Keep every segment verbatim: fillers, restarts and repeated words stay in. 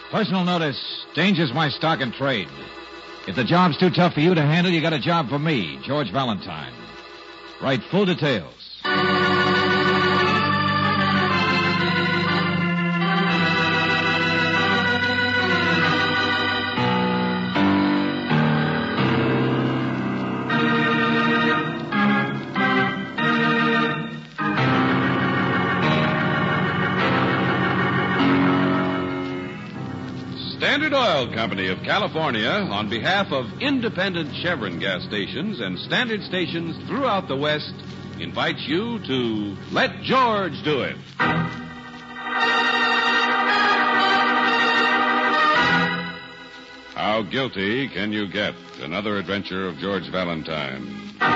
Personal notice. Danger's my stock and trade. If the job's too tough for you to handle, you got a job for me, George Valentine. Write full details. Standard Oil Company of California, on behalf of independent Chevron gas stations and standard stations throughout the West, invites you to Let George Do It. How guilty can you get? Another adventure of George Valentine.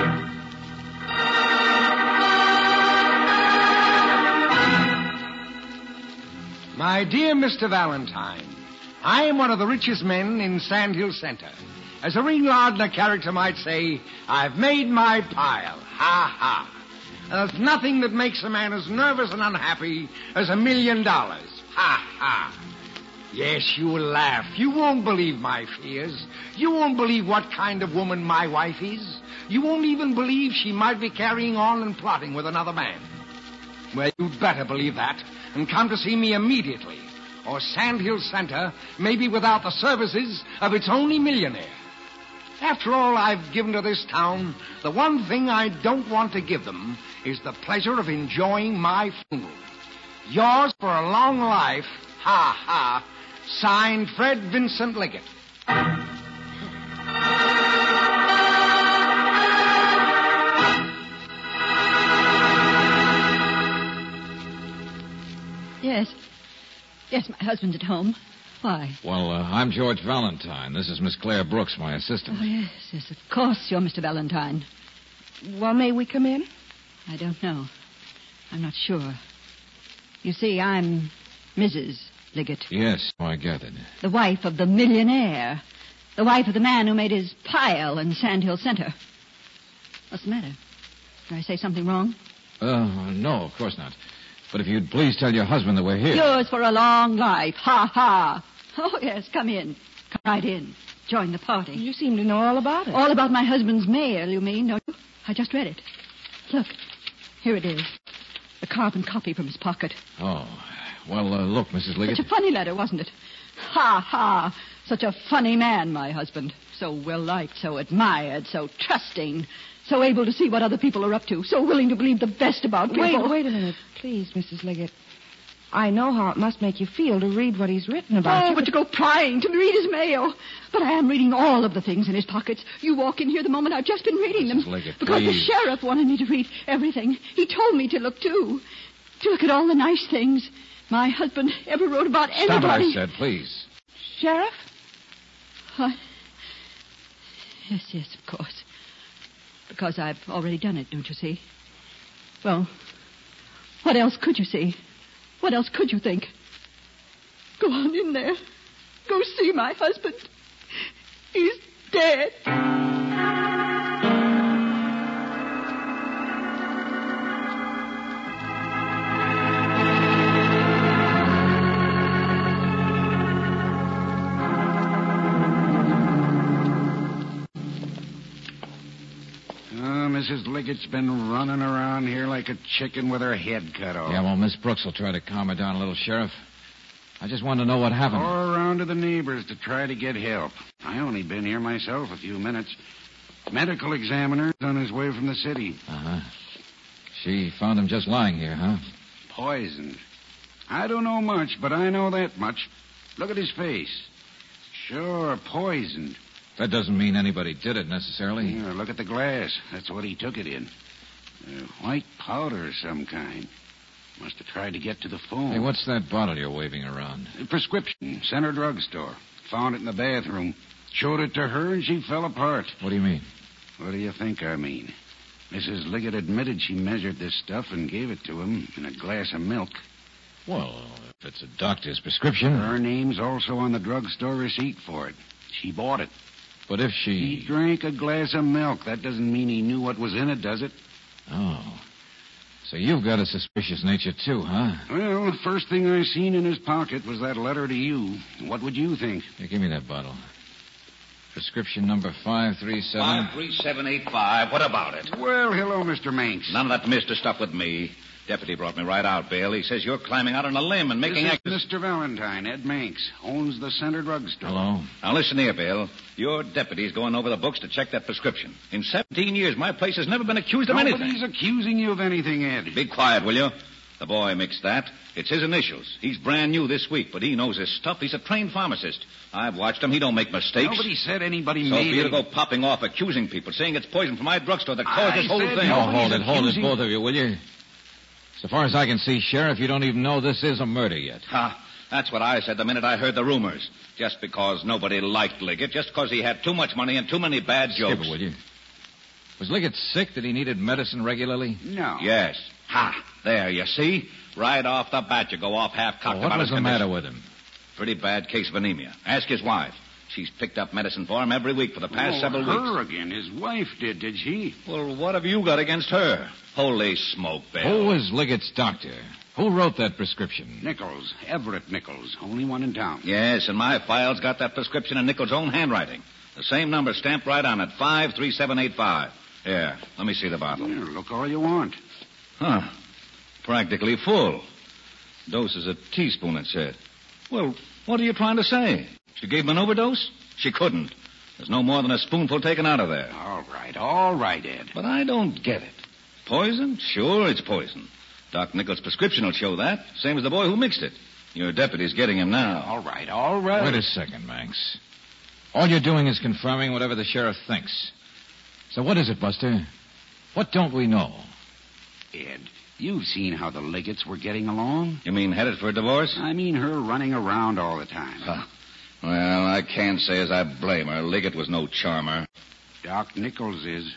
My dear Mister Valentine, I am one of the richest men in Sand Hill Center. As a ring lardner character might say, I've made my pile. Ha, ha. And there's nothing that makes a man as nervous and unhappy as a million dollars. Ha, ha. Yes, you will laugh. You won't believe my fears. You won't believe what kind of woman my wife is. You won't even believe she might be carrying on and plotting with another man. Well, you'd better believe that and come to see me immediately, or Sand Hill Center may be without the services of its only millionaire. After all I've given to this town, the one thing I don't want to give them is the pleasure of enjoying my funeral. Yours for a long life, ha, ha, signed Fred Vincent Liggett. Yes. Yes, my husband's at home. Why? Well, uh, I'm George Valentine. This is Miss Claire Brooks, my assistant. Oh, yes, yes, of course you're Mister Valentine. Well, may we come in? I don't know. I'm not sure. You see, I'm Missus Liggett. Yes, I gathered. The wife of the millionaire. The wife of the man who made his pile in Sand Hill Center. What's the matter? Did I say something wrong? Uh, no, of course not. But if you'd please tell your husband that we're here. Yours for a long life. Ha, ha. Oh, yes, come in. Come right in. Join the party. You seem to know all about it. All about my husband's mail, you mean, don't you? I just read it. Look, here it is. A carbon copy from his pocket. Oh, well, uh, look, Missus Liggett. Such a funny letter, wasn't it? Ha, ha. Such a funny man, my husband. So well-liked, so admired, so trusting, so able to see what other people are up to, so willing to believe the best about people. Wait, wait a minute, please, Missus Liggett. I know how it must make you feel to read what he's written about oh, you. but to go prying, to read his mail. But I am reading all of the things in his pockets. You walk in here the moment I've just been reading Missus them. Liggett, because please. the sheriff wanted me to read everything. He told me to look, too. To look at all the nice things my husband ever wrote about Stop anybody. it, I said, please. Sheriff? What? Yes, yes, of course. Because I've already done it, don't you see? Well, what else could you see? What else could you think? Go on in there. Go see my husband. He's dead. Missus Liggett's been running around here like a chicken with her head cut off. Yeah, well, Miss Brooks will try to calm her down a little, Sheriff. I just wanted to know what happened. Or around to the neighbors to try to get help. I only been here myself a few minutes. Medical examiner's on his way from the city. Uh-huh. She found him just lying here, huh? Poisoned. I don't know much, but I know that much. Look at his face. Sure, poisoned. That doesn't mean anybody did it, necessarily. Yeah, look at the glass. That's what he took it in. Uh, white powder of some kind. Must have tried to get to the phone. Hey, what's that bottle you're waving around? A prescription. Center drugstore. Found it in the bathroom. Showed it to her, and she fell apart. What do you mean? What do you think I mean? Missus Liggett admitted she measured this stuff and gave it to him in a glass of milk. Well, if it's a doctor's prescription... Her name's also on the drugstore receipt for it. She bought it. But if she... He drank a glass of milk. That doesn't mean he knew what was in it, does it? Oh. So you've got a suspicious nature, too, huh? Well, the first thing I seen in his pocket was that letter to you. What would you think? Here, give me that bottle. Prescription number five three seven... five three seven eight five. What about it? Well, hello, Mister Manx. None of that mister stuff with me. Deputy brought me right out, Bill. He says you're climbing out on a limb and making... This is acts- Mister Valentine, Ed Manx. Owns the Center Drugstore. Hello? Now, listen here, Bill. Your deputy's going over the books to check that prescription. In seventeen years, my place has never been accused of anything. Nobody's accusing you of anything, Ed. Be quiet, will you? The boy mixed that. It's his initials. He's brand new this week, but he knows his stuff. He's a trained pharmacist. I've watched him. He don't make mistakes. Nobody said anybody So made for you to any- go popping off, accusing people, saying it's poison from my drugstore that caused I this whole said thing. No, Nobody's hold it, hold it, accusing- both of you, will you? So far as I can see, Sheriff, you don't even know this is a murder yet. Ha! That's what I said the minute I heard the rumors. Just because nobody liked Liggett, just because he had too much money and too many bad jokes. Skip it, will you? Was Liggett sick that he needed medicine regularly? No. Yes. Ha! There, you see? Right off the bat, you go off half-cocked Well, what about was his the condition. matter with him? Pretty bad case of anemia. Ask his wife. She's picked up medicine for him every week for the past oh, several her weeks. again. His wife did, did she? Well, what have you got against her? Holy smoke, Bill. Who was Liggett's doctor? Who wrote that prescription? Nichols. Everett Nichols. Only one in town. Yes, and my file's got that prescription in Nichols' own handwriting. The same number stamped right on it, five three seven eight five. Here, let me see the bottle. Here, look all you want. Huh. Practically full. Dose is a teaspoon, it said. Well, what are you trying to say? She gave him an overdose? She couldn't. There's no more than a spoonful taken out of there. All right, all right, Ed. But I don't get it. Poison? Sure, it's poison. Doc Nichols' prescription will show that. Same as the boy who mixed it. Your deputy's getting him now. All right, all right. Wait a second, Manx. All you're doing is confirming whatever the sheriff thinks. So what is it, Buster? What don't we know? Ed, you've seen how the Liggetts were getting along. You mean headed for a divorce? I mean her running around all the time. Huh. Well, I can't say as I blame her. Liggett was no charmer. Doc Nichols is.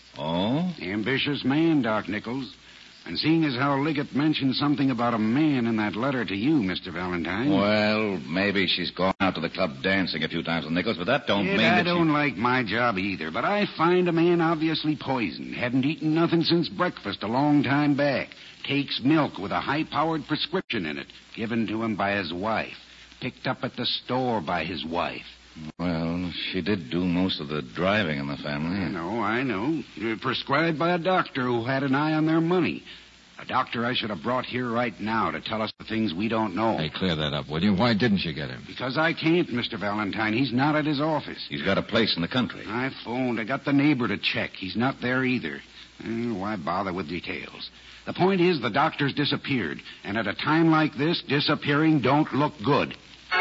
Oh? Ambitious man, Doc Nichols. And seeing as how Liggett mentioned something about a man in that letter to you, Mister Valentine. Well, maybe she's gone out to the club dancing a few times with Nichols, but that don't Ed, mean I that don't she... like my job either, but I find a man obviously poisoned. Hadn't eaten nothing since breakfast a long time back. Takes milk with a high-powered prescription in it, given to him by his wife. Picked up at the store by his wife. Well, she did do most of the driving in the family. I know, I know. Uh, Prescribed by a doctor who had an eye on their money. A doctor I should have brought here right now to tell us the things we don't know. Hey, clear that up, will you? Why didn't you get him? Because I can't, Mister Valentine. He's not at his office. He's got a place in the country. I phoned. I got the neighbor to check. He's not there either. Eh, why bother with details? The point is the doctor's disappeared. And at a time like this, disappearing don't look good.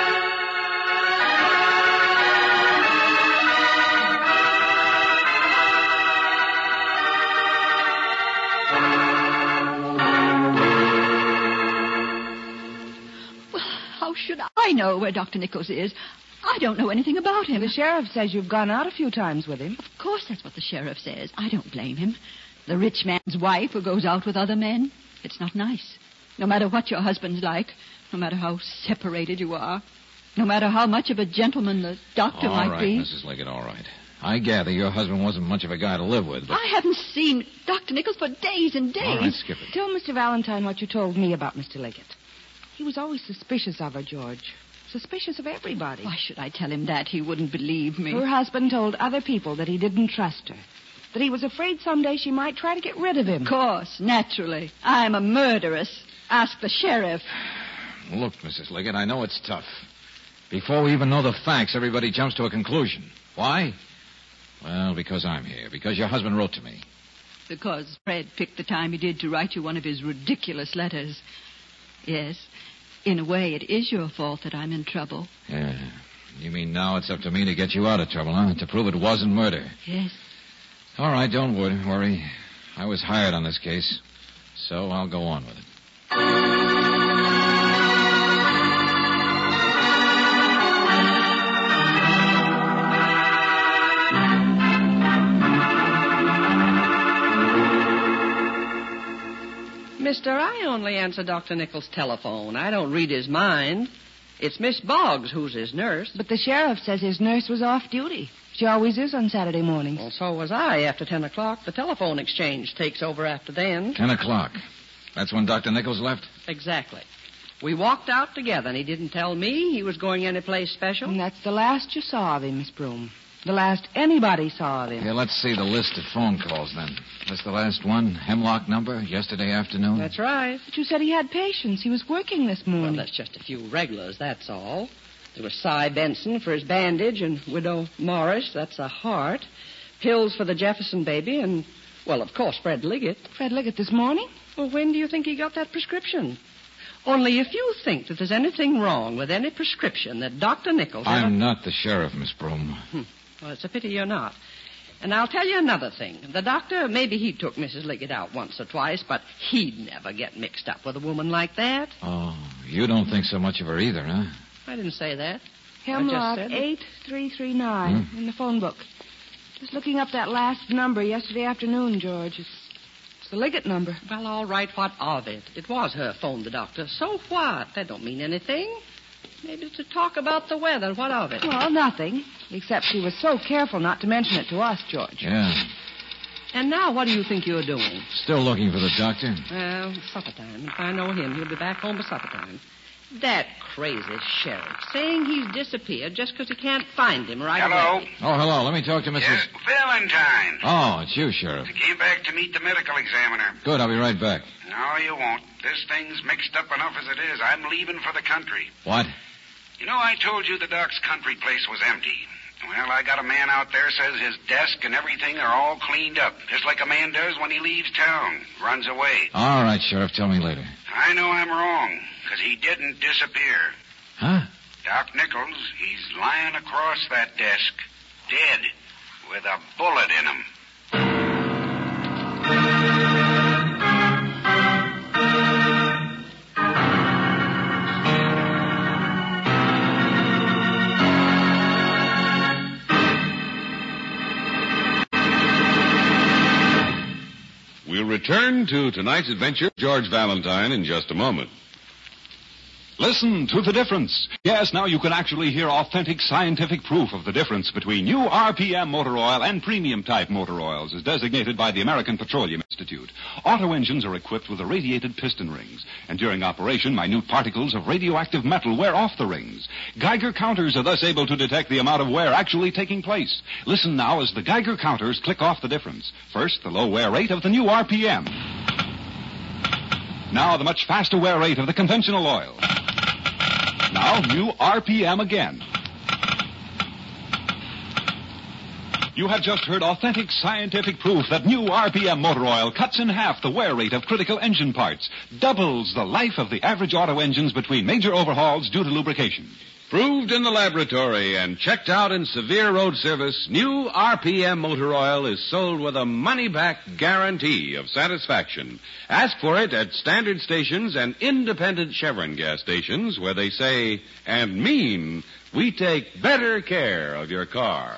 How should I know where Doctor Nichols is? I don't know anything about him. The sheriff says you've gone out a few times with him. Of course that's what the sheriff says. I don't blame him. The rich man's wife who goes out with other men. It's not nice. No matter what your husband's like, no matter how separated you are, no matter how much of a gentleman the doctor All might right, be. Missus Liggett, all right. I gather your husband wasn't much of a guy to live with, but... I haven't seen Doctor Nichols for days and days. All right, skip it. Tell Mister Valentine what you told me about Mister Liggett. He was always suspicious of her, George. Suspicious of everybody. Why should I tell him that? He wouldn't believe me. Her husband told other people that he didn't trust her. That he was afraid someday she might try to get rid of him. Of course, naturally. I'm a murderess. Ask the sheriff. Look, Missus Liggett, I know it's tough. Before we even know the facts, everybody jumps to a conclusion. Why? Well, because I'm here. Because your husband wrote to me. Because Fred picked the time he did to write you one of his ridiculous letters. Yes, in a way, it is your fault that I'm in trouble. Yeah. You mean now it's up to me to get you out of trouble, huh? To prove it wasn't murder. Yes. All right, don't wor- worry. I was hired on this case, so I'll go on with it. Mister, I only answer Doctor Nichols' telephone. I don't read his mind. It's Miss Boggs who's his nurse. But the sheriff says his nurse was off duty. She always is on Saturday mornings. Well, so was I after ten o'clock. The telephone exchange takes over after then. Ten o'clock. That's when Doctor Nichols left? Exactly. We walked out together, and he didn't tell me he was going anyplace special. And that's the last you saw of him, Miss Broom. The last anybody saw of him. Yeah, let's see the list of phone calls, then. That's the last one. Hemlock number, yesterday afternoon. That's right. But you said he had patients. He was working this Well, morning. that's just a few regulars, that's all. There was Cy Benson for his bandage, and Widow Morris, that's a heart. Pills for the Jefferson baby, and, well, of course, Fred Liggett. Fred Liggett this morning? Well, when do you think he got that prescription? Only if you think that there's anything wrong with any prescription that Doctor Nichols... I'm ever... not the sheriff, Miss Broom. Hmm. Well, it's a pity you're not. And I'll tell you another thing. The doctor, maybe he took Missus Liggett out once or twice, but he'd never get mixed up with a woman like that. Oh, you don't think so much of her either, huh? I didn't say that. Hemlock said- eight three three nine Hmm? in the phone book. Just looking up that last number yesterday afternoon, George. It's, it's the Liggett number. Well, all right, what of it? It was her phone, the doctor. So what? That don't mean anything. Maybe it's to talk about the weather. What of it? Well, nothing. Except she was so careful not to mention it to us, George. Yeah. And now what do you think you're doing? Still looking for the doctor? Well, supper time. If I know him, he'll be back home by supper time. That crazy sheriff saying he's disappeared just because he can't find him right Hello? away. Oh, hello. Let me talk to Missus Yes, Valentine. Oh, it's you, Sheriff. I came back to meet the medical examiner. Good, I'll be right back. No, you won't. This thing's mixed up enough as it is. I'm leaving for the country. What? You know, I told you the doc's country place was empty. Well, I got a man out there says his desk and everything are all cleaned up, just like a man does when he leaves town, runs away. All right, Sheriff. Tell me later. I know I'm wrong, because he didn't disappear. Huh? Doc Nichols, he's lying across that desk, dead, with a bullet in him. We'll return to tonight's adventure, George Valentine, in just a moment. Listen to the difference. Yes, now you can actually hear authentic scientific proof of the difference between new R P M motor oil and premium type motor oils as designated by the American Petroleum Institute. Auto engines are equipped with irradiated piston rings, and during operation, minute particles of radioactive metal wear off the rings. Geiger counters are thus able to detect the amount of wear actually taking place. Listen now as the Geiger counters click off the difference. First, the low wear rate of the new R P M. Now the much faster wear rate of the conventional oil. Now, new R P M again. You have just heard authentic scientific proof that new R P M motor oil cuts in half the wear rate of critical engine parts, doubles the life of the average auto engines between major overhauls due to lubrication. Proved in the laboratory and checked out in severe road service, new R P M motor oil is sold with a money-back guarantee of satisfaction. Ask for it at standard stations and independent Chevron gas stations where they say and mean, we take better care of your car.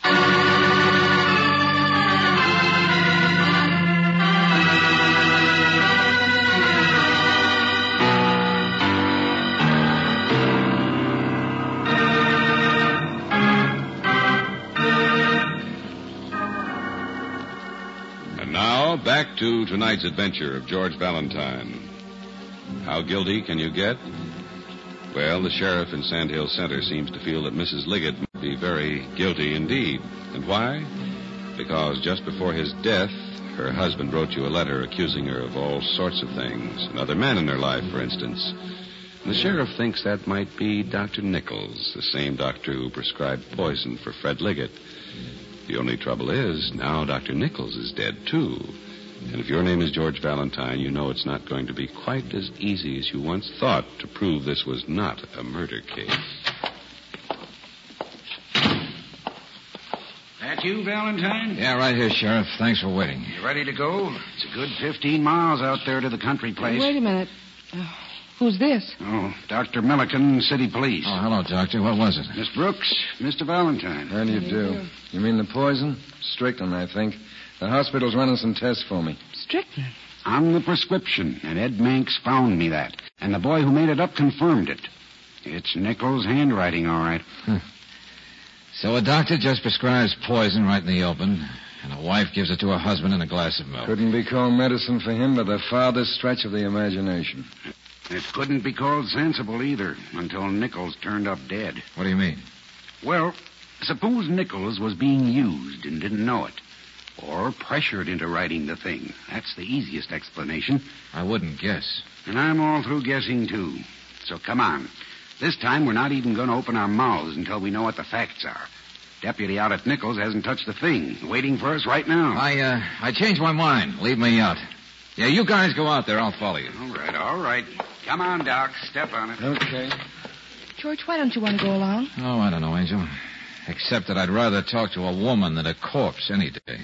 Now, back to tonight's adventure of George Valentine. How guilty can you get? Well, the sheriff in Sand Hill Center seems to feel that Missus Liggett must be very guilty indeed. And why? Because just before his death, her husband wrote you a letter accusing her of all sorts of things. Another man in her life, for instance. And the sheriff thinks that might be Doctor Nichols, the same doctor who prescribed poison for Fred Liggett. The only trouble is, now Doctor Nichols is dead, too. And if your name is George Valentine, you know it's not going to be quite as easy as you once thought to prove this was not a murder case. That you, Valentine? Yeah, right here, Sheriff. Thanks for waiting. You ready to go? It's a good fifteen miles out there to the country place. Wait a minute. Uh, who's this? Oh, Doctor Milliken, City Police. Oh, hello, Doctor. What was it? Miss Brooks, Mister Valentine. How do you do? You mean the poison? Strychnine, I think. The hospital's running some tests for me. Strychnine. On the prescription, and Ed Manx found me that. And the boy who made it up confirmed it. It's Nichols' handwriting, all right. Huh. So a doctor just prescribes poison right in the open, And a wife gives it to her husband in a glass of milk. Couldn't be called medicine for him by the farthest stretch of the imagination. It couldn't be called sensible either until Nichols turned up dead. What do you mean? Well, suppose Nichols was being used and didn't know it. Or pressured into writing the thing. That's the easiest explanation. I wouldn't guess. And I'm all through guessing, too. So come on. This time we're not even going to open our mouths until we know what the facts are. Deputy out at Nichols hasn't touched a thing. Waiting for us right now. I, uh, I changed my mind. Leave me out. Yeah, you guys go out there. I'll follow you. All right, all right. Come on, Doc. Step on it. Okay. George, why don't you want to go along? Oh, I don't know, Angel. Except that I'd rather talk to a woman than a corpse any day.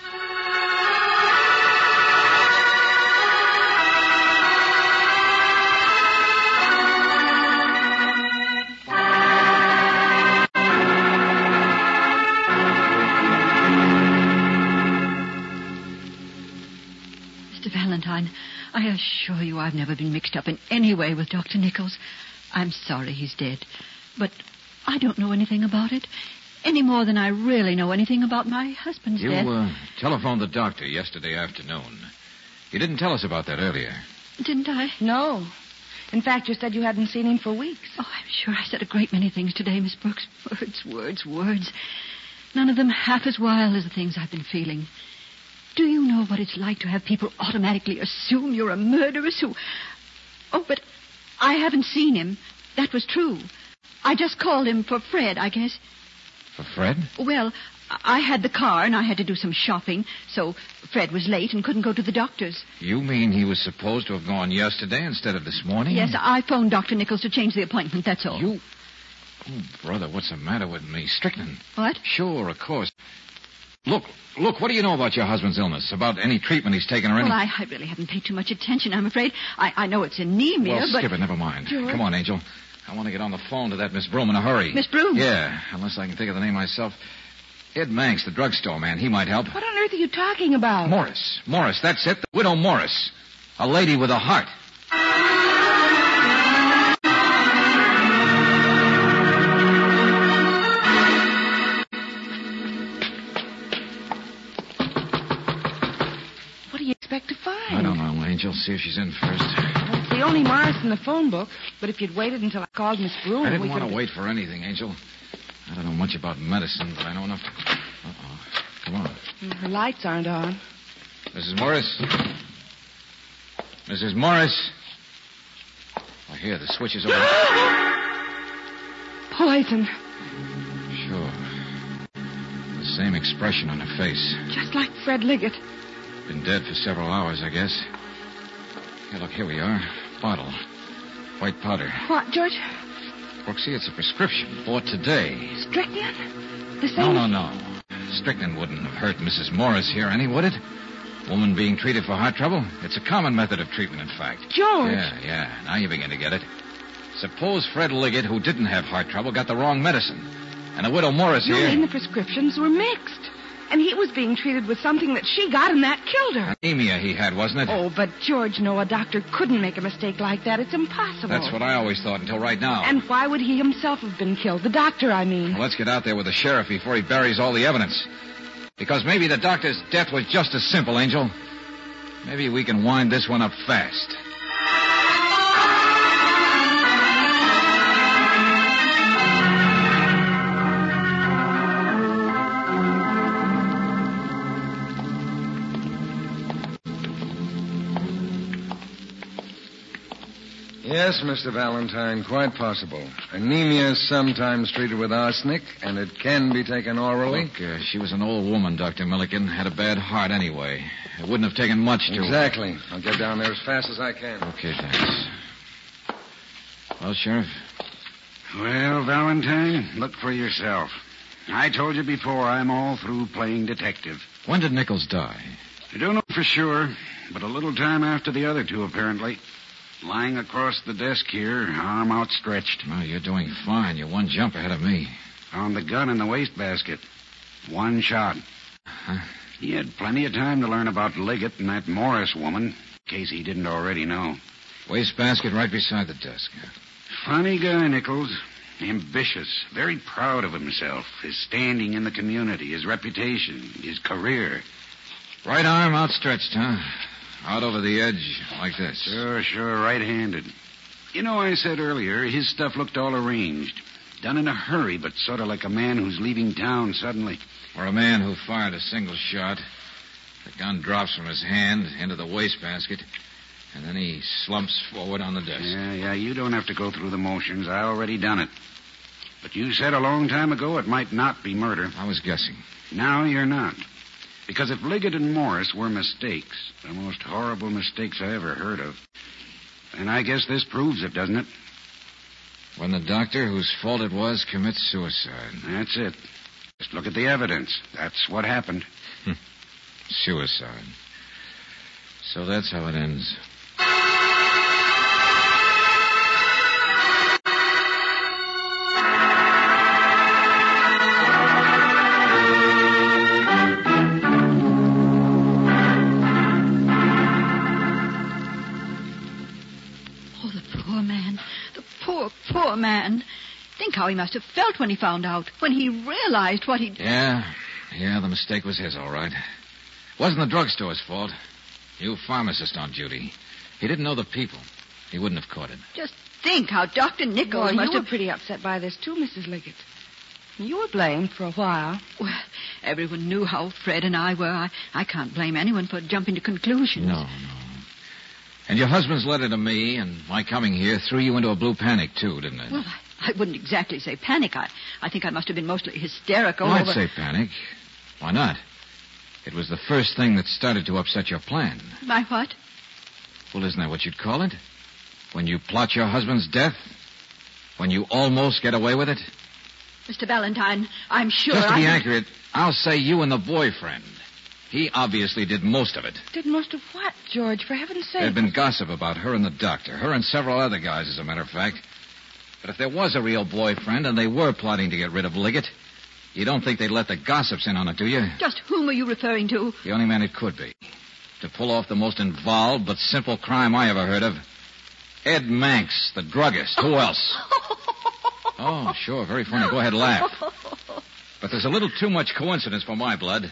Valentine, I assure you I've never been mixed up in any way with Doctor Nichols. I'm sorry he's dead, but I don't know anything about it, any more than I really know anything about my husband's you, death. You uh, telephoned the doctor yesterday afternoon. You didn't tell us about that earlier. Didn't I? No. In fact, you said you hadn't seen him for weeks. Oh, I'm sure I said a great many things today, Miss Brooks. Words, words, words. None of them half as wild as the things I've been feeling. Do you know what it's like to have people automatically assume you're a murderess who... Oh, but I haven't seen him. That was true. I just called him for Fred, I guess. For Fred? Well, I had the car and I had to do some shopping, so Fred was late and couldn't go to the doctor's. You mean he was supposed to have gone yesterday instead of this morning? Yes, I phoned Doctor Nichols to change the appointment, that's all. You... Oh, brother, what's the matter with me? Strychnine. What? Sure, of course. Look, look, what do you know about your husband's illness? About any treatment he's taken or any... Well, I, I really haven't paid too much attention, I'm afraid. I, I know it's anemia, well, but... skip it, never mind. George? Come on, Angel. I want to get on the phone to that Miss Broom in a hurry. Miss Broom? Yeah, unless I can think of the name myself. Ed Manx, the drugstore man. He might help. What on earth are you talking about? Morris. Morris, that's it. The widow Morris. A lady with a heart. What do you expect to find? I don't know, Angel. See if she's in first. Well, it's the only Morris in the phone book. But if you'd waited until I called Miss Broom... I didn't we want to could... wait for anything, Angel. I don't know much about medicine, but I know enough to... Uh-oh. Come on. Her lights aren't on. Missus Morris? Missus Morris? Oh, here, the switch is over. Poison. Sure. The same expression on her face. Just like Fred Liggett. Been dead for several hours, I guess. Here, look, here we are. Bottle. White powder. What, George? Brooksy, it's a prescription. Bought today. Strychnine? The No, same... no, no. Strychnine wouldn't have hurt Missus Morris here any, would it? Woman being treated for heart trouble? It's a common method of treatment, in fact. George! Yeah, yeah. Now you begin to get it. Suppose Fred Liggett, who didn't have heart trouble, got the wrong medicine. And the widow Morris You here... mean the prescriptions were mixed. And he was being treated with something that she got, and that killed her. Anemia he had, wasn't it? Oh, but George, no, a doctor couldn't make a mistake like that. It's impossible. That's what I always thought until right now. And why would he himself have been killed? The doctor, I mean. Well, let's get out there with the sheriff before he buries all the evidence. Because maybe the doctor's death was just as simple, Angel. Maybe we can wind this one up fast. Yes, Mister Valentine, quite possible. Anemia is sometimes treated with arsenic, and it can be taken orally. Look, uh, she was an old woman, Doctor Milliken. Had a bad heart anyway. It wouldn't have taken much to... Exactly. I'll get down there as fast as I can. Okay, thanks. Well, Sheriff? Well, Valentine, look for yourself. I told you before I'm all through playing detective. When did Nichols die? I don't know for sure, but a little time after the other two, apparently. Lying across the desk here, arm outstretched. Well, you're doing fine. You're one jump ahead of me. Found the gun in the wastebasket. One shot. Huh? He had plenty of time to learn about Liggett and that Morris woman, in case he didn't already know. Wastebasket right beside the desk. Funny guy, Nichols. Ambitious, very proud of himself, his standing in the community, his reputation, his career. Right arm outstretched, huh? Out over the edge, like this. Sure, sure, right-handed. You know, I said earlier, his stuff looked all arranged. Done in a hurry, but sort of like a man who's leaving town suddenly. Or a man who fired a single shot. The gun drops from his hand into the wastebasket, and then he slumps forward on the desk. Yeah, yeah, you don't have to go through the motions. I already done it. But you said a long time ago it might not be murder. I was guessing. Now you're not. Because if Liggett and Morris were mistakes, the most horrible mistakes I ever heard of, then I guess this proves it, doesn't it? When the doctor, whose fault it was, commits suicide. That's it. Just look at the evidence. That's what happened. Suicide. So that's how it ends. Oh, the poor man. The poor, poor man. Think how he must have felt when he found out, when he realized what he'd... Yeah, yeah, the mistake was his, all right. Wasn't the drugstore's fault. You pharmacist on duty. He didn't know the people. He wouldn't have caught it. Just think how Doctor Nichols Well, must you were have... pretty upset by this, too, Missus Liggett. You were blamed for a while. Well, everyone knew how Fred and I were. I, I can't blame anyone for jumping to conclusions. No, no. And your husband's letter to me and my coming here threw you into a blue panic, too, didn't it? Well, I, I wouldn't exactly say panic. I, I think I must have been mostly hysterical. Well, I'd over... say panic. Why not? It was the first thing that started to upset your plan. My what? Well, isn't that what you'd call it? When you plot your husband's death? When you almost get away with it? Mister Valentine, I'm sure Just to be I... accurate, I'll say you and the boyfriend. He obviously did most of it. Did most of what, George, for heaven's sake? There'd been gossip about her and the doctor. Her and several other guys, as a matter of fact. But if there was a real boyfriend and they were plotting to get rid of Liggett, you don't think they'd let the gossips in on it, do you? Just whom are you referring to? The only man it could be. To pull off the most involved but simple crime I ever heard of. Ed Manx, the druggist. Who else? Oh, sure. Very funny. Go ahead, laugh. But there's a little too much coincidence for my blood.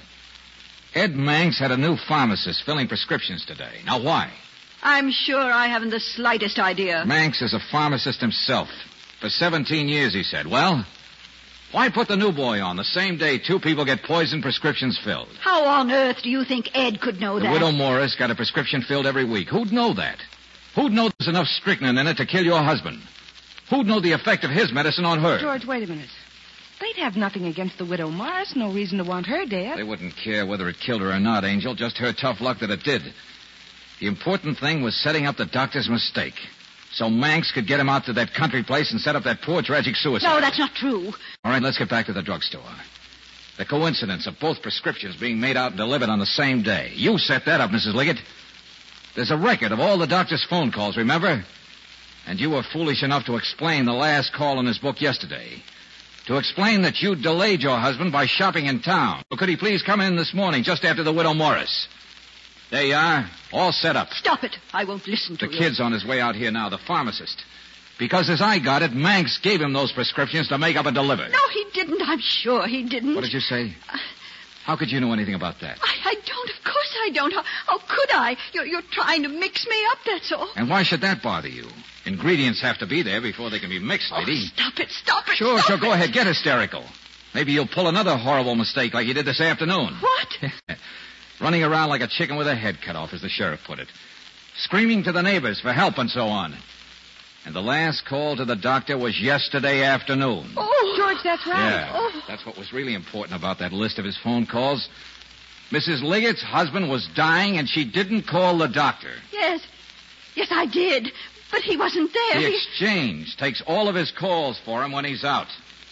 Ed Manx had a new pharmacist filling prescriptions today. Now, why? I'm sure I haven't the slightest idea. Manx is a pharmacist himself. For seventeen years, he said. Well, why put the new boy on the same day two people get poison prescriptions filled? How on earth do you think Ed could know the that? The widow Morris got a prescription filled every week. Who'd know that? Who'd know there's enough strychnine in it to kill your husband? Who'd know the effect of his medicine on her? George, wait a minute. They'd have nothing against the widow Morris. No reason to want her dead. They wouldn't care whether it killed her or not, Angel. Just her tough luck that it did. The important thing was setting up the doctor's mistake. So Manx could get him out to that country place and set up that poor tragic suicide. No, that's not true. All right, let's get back to the drugstore. The coincidence of both prescriptions being made out and delivered on the same day. You set that up, Missus Liggett. There's a record of all the doctor's phone calls, remember? And you were foolish enough to explain the last call in his book yesterday. To explain that you delayed your husband by shopping in town. Could he please come in this morning just after the widow Morris? There you are, all set up. Stop it. I won't listen to the you. The kid's on his way out here now, the pharmacist. Because as I got it, Manx gave him those prescriptions to make up and deliver. No, he didn't. I'm sure he didn't. What did you say? Uh, How could you know anything about that? I, I don't. Of course I don't. How, how could I? You're, you're trying to mix me up, that's all. And why should that bother you? Ingredients have to be there before they can be mixed, lady. Oh, stop it, stop it, Sure, stop sure, it. go ahead, get hysterical. Maybe you'll pull another horrible mistake like you did this afternoon. What? Running around like a chicken with a head cut off, as the sheriff put it. Screaming to the neighbors for help and so on. And the last call to the doctor was yesterday afternoon. Oh, George, that's right. Yeah, oh. That's what was really important about that list of his phone calls. Missus Liggett's husband was dying, and she didn't call the doctor. Yes. Yes, I did. But he wasn't there. The he... exchange takes all of his calls for him when he's out.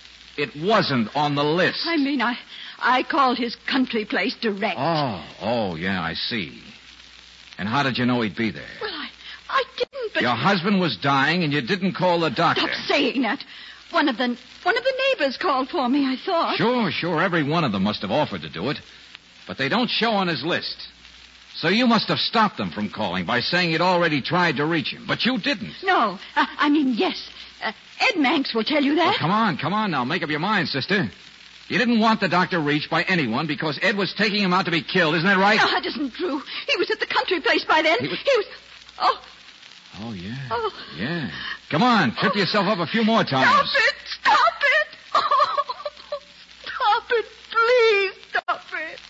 It wasn't on the list. I mean, I I called his country place direct. Oh, oh, yeah, I see. And how did you know he'd be there? Well, I, I didn't, but... Your husband was dying, and you didn't call the doctor. Stop saying that. One of the one of the neighbors called for me, I thought. Sure, sure. Every one of them must have offered to do it. But they don't show on his list. So you must have stopped them from calling by saying you'd already tried to reach him. But you didn't. No. Uh, I mean, yes. Uh, Ed Manx will tell you that. Well, come on, come on now. Make up your mind, sister. You didn't want the doctor reached by anyone because Ed was taking him out to be killed. Isn't that right? No, that isn't true. He was at the country place by then. He was... He was... Oh. Oh, yeah. Oh. Yeah. Come on, trip oh. yourself up a few more times. Stop it! Stop it! Oh, stop it, please! Stop it!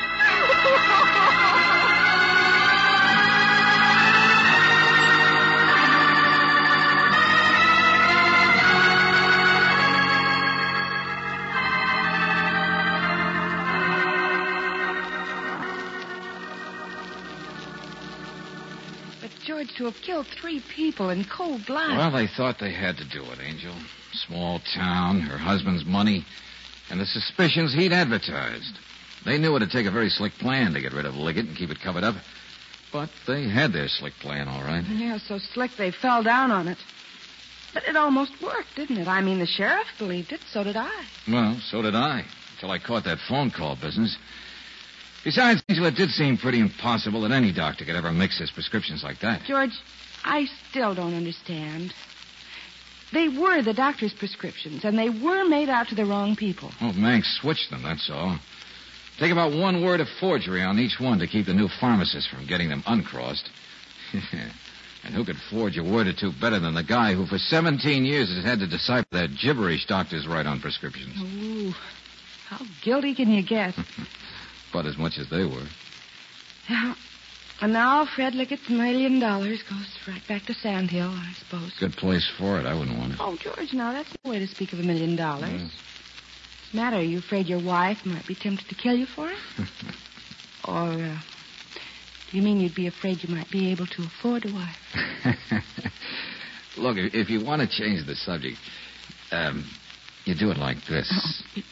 George, to have killed three people in cold blood. Well, they thought they had to do it, Angel. Small town, her husband's money, and the suspicions he'd advertised. They knew it'd take a very slick plan to get rid of Liggett and keep it covered up. But they had their slick plan, all right. Yeah, so slick they fell down on it. But it almost worked, didn't it? I mean, the sheriff believed it, so did I. Well, so did I, until I caught that phone call business. Besides, Angel, it did seem pretty impossible that any doctor could ever mix his prescriptions like that. George, I still don't understand. They were the doctor's prescriptions, and they were made out to the wrong people. Oh, Manx switched them, that's all. Take about one word of forgery on each one to keep the new pharmacist from getting them uncrossed. And who could forge a word or two better than the guy who for seventeen years has had to decipher that gibberish doctors write on prescriptions? Ooh, how guilty can you get? But as much as they were. Yeah. And now Fred Liggett's million dollars goes right back to Sandhill, I suppose. Good place for it. I wouldn't want it. Oh, George, now that's no way to speak of a million dollars. Yeah. What's the matter? Are you afraid your wife might be tempted to kill you for it? Or, uh, do you mean you'd be afraid you might be able to afford a wife? Look, if you want to change the subject, um, you do it like this. Oh, you...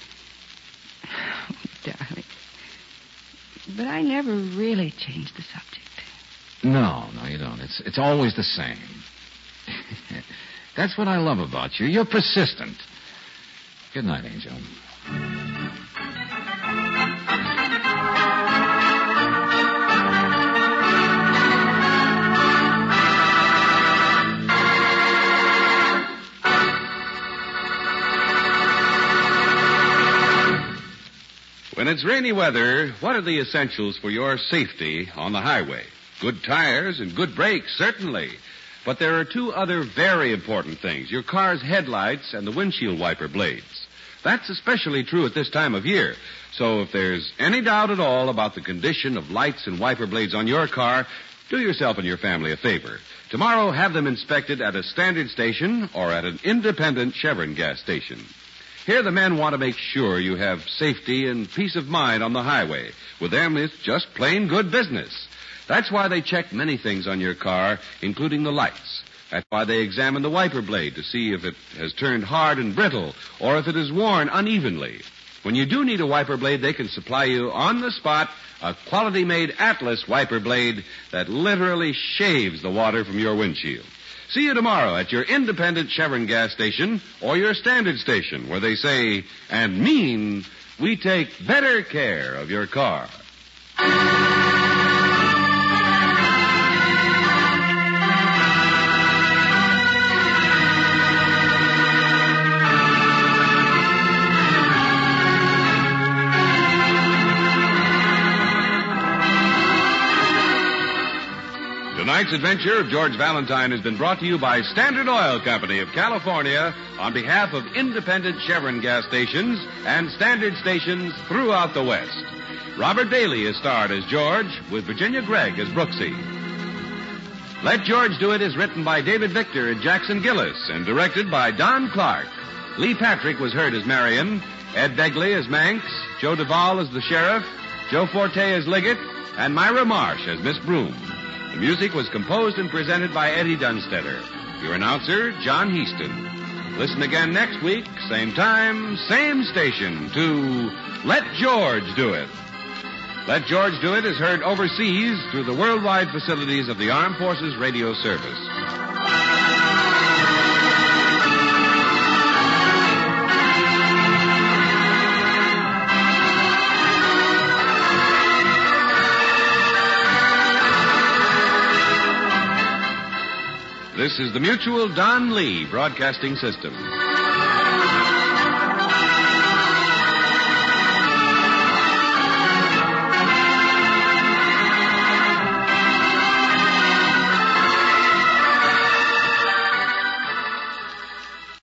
oh darling. But I never really change the subject. No, no, you don't. It's it's always the same. That's what I love about you. You're persistent. Good night, Angel. When it's rainy weather, what are the essentials for your safety on the highway? Good tires and good brakes, certainly. But there are two other very important things, your car's headlights and the windshield wiper blades. That's especially true at this time of year. So if there's any doubt at all about the condition of lights and wiper blades on your car, do yourself and your family a favor. Tomorrow, have them inspected at a standard station or at an independent Chevron gas station. Here the men want to make sure you have safety and peace of mind on the highway. With them, it's just plain good business. That's why they check many things on your car, including the lights. That's why they examine the wiper blade to see if it has turned hard and brittle or if it is worn unevenly. When you do need a wiper blade, they can supply you on the spot a quality-made Atlas wiper blade that literally shaves the water from your windshield. See you tomorrow at your independent Chevron gas station or your standard station where they say and mean we take better care of your car. Tonight's adventure of George Valentine has been brought to you by Standard Oil Company of California on behalf of independent Chevron gas stations and standard stations throughout the West. Robert Bailey is starred as George, with Virginia Gregg as Brooksy. Let George Do It is written by David Victor and Jackson Gillis and directed by Don Clark. Lee Patrick was heard as Marion, Ed Begley as Manx, Joe Duvall as the sheriff, Joe Forte as Liggett, and Myra Marsh as Miss Broom. The music was composed and presented by Eddie Dunstetter. Your announcer, John Heaston. Listen again next week, same time, same station, to Let George Do It. Let George Do It is heard overseas through the worldwide facilities of the Armed Forces Radio Service. This is the Mutual Don Lee Broadcasting System.